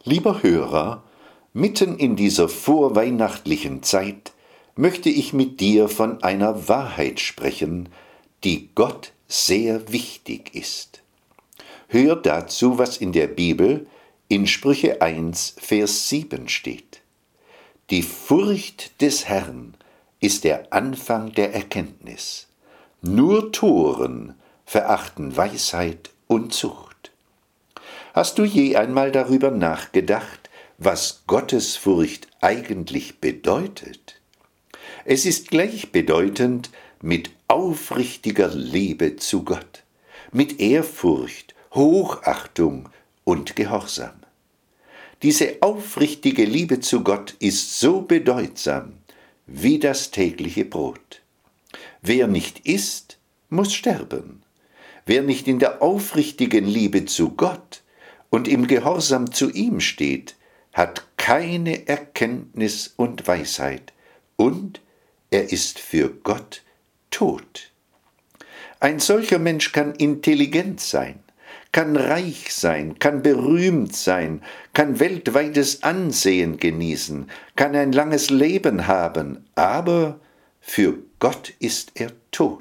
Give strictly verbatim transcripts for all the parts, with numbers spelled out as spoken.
Lieber Hörer, mitten in dieser vorweihnachtlichen Zeit möchte ich mit dir von einer Wahrheit sprechen, die Gott sehr wichtig ist. Hör dazu, was in der Bibel in Sprüche eins, Vers sieben steht. Die Furcht des Herrn ist der Anfang der Erkenntnis. Nur Toren verachten Weisheit und Zucht. Hast du je einmal darüber nachgedacht, was Gottesfurcht eigentlich bedeutet? Es ist gleichbedeutend mit aufrichtiger Liebe zu Gott, mit Ehrfurcht, Hochachtung und Gehorsam. Diese aufrichtige Liebe zu Gott ist so bedeutsam wie das tägliche Brot. Wer nicht isst, muss sterben. Wer nicht in der aufrichtigen Liebe zu Gott und im Gehorsam zu ihm steht, hat keine Erkenntnis und Weisheit und er ist für Gott tot. Ein solcher Mensch kann intelligent sein, kann reich sein, kann berühmt sein, kann weltweites Ansehen genießen, kann ein langes Leben haben, aber für Gott ist er tot.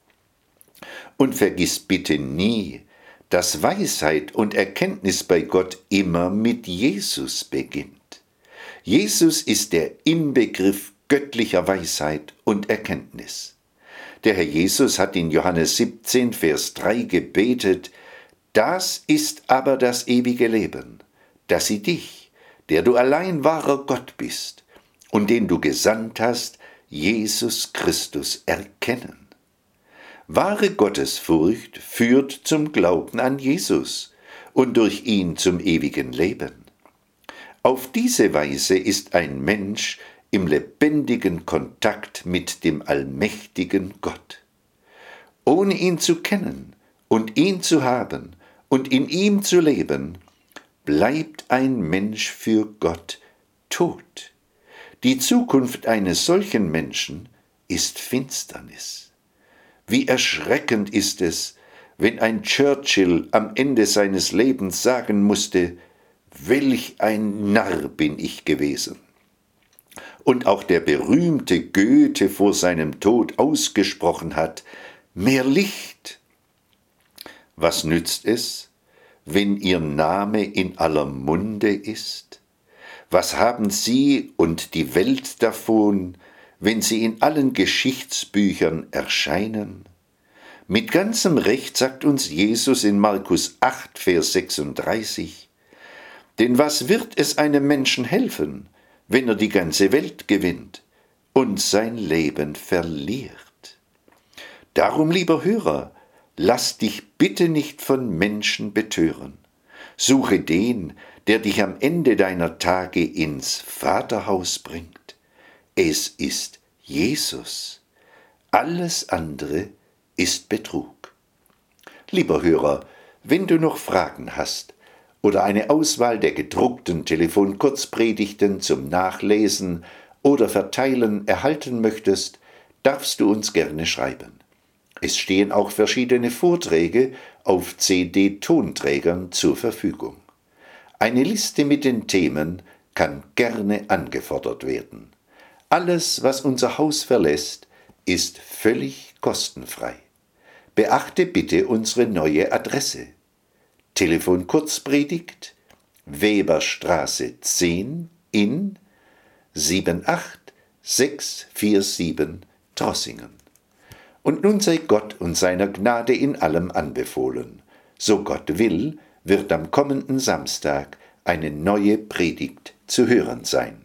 Und vergiss bitte nie, dass Weisheit und Erkenntnis bei Gott immer mit Jesus beginnt. Jesus ist der Inbegriff göttlicher Weisheit und Erkenntnis. Der Herr Jesus hat in Johannes siebzehn, Vers drei gebetet: Das ist aber das ewige Leben, dass sie dich, der du allein wahrer Gott bist und den du gesandt hast, Jesus Christus, erkennen. Wahre Gottesfurcht führt zum Glauben an Jesus und durch ihn zum ewigen Leben. Auf diese Weise ist ein Mensch im lebendigen Kontakt mit dem allmächtigen Gott. Ohne ihn zu kennen und ihn zu haben und in ihm zu leben, bleibt ein Mensch für Gott tot. Die Zukunft eines solchen Menschen ist Finsternis. Wie erschreckend ist es, wenn ein Churchill am Ende seines Lebens sagen musste: Welch ein Narr bin ich gewesen. Und auch der berühmte Goethe vor seinem Tod ausgesprochen hat: Mehr Licht. Was nützt es, wenn ihr Name in aller Munde ist? Was haben Sie und die Welt davon, wenn sie in allen Geschichtsbüchern erscheinen? Mit ganzem Recht sagt uns Jesus in Markus acht, Vers sechsunddreißig, denn was wird es einem Menschen helfen, wenn er die ganze Welt gewinnt und sein Leben verliert? Darum, lieber Hörer, lass dich bitte nicht von Menschen betören. Suche den, der dich am Ende deiner Tage ins Vaterhaus bringt. Es ist Jesus. Alles andere ist Betrug. Lieber Hörer, wenn du noch Fragen hast oder eine Auswahl der gedruckten Telefonkurzpredigten zum Nachlesen oder Verteilen erhalten möchtest, darfst du uns gerne schreiben. Es stehen auch verschiedene Vorträge auf C D-Tonträgern zur Verfügung. Eine Liste mit den Themen kann gerne angefordert werden. Alles, was unser Haus verlässt, ist völlig kostenfrei. Beachte bitte unsere neue Adresse. Telefonkurzpredigt, Weberstraße zehn in sieben acht sechs vier sieben Trossingen. Und nun sei Gott und seiner Gnade in allem anbefohlen. So Gott will, wird am kommenden Samstag eine neue Predigt zu hören sein.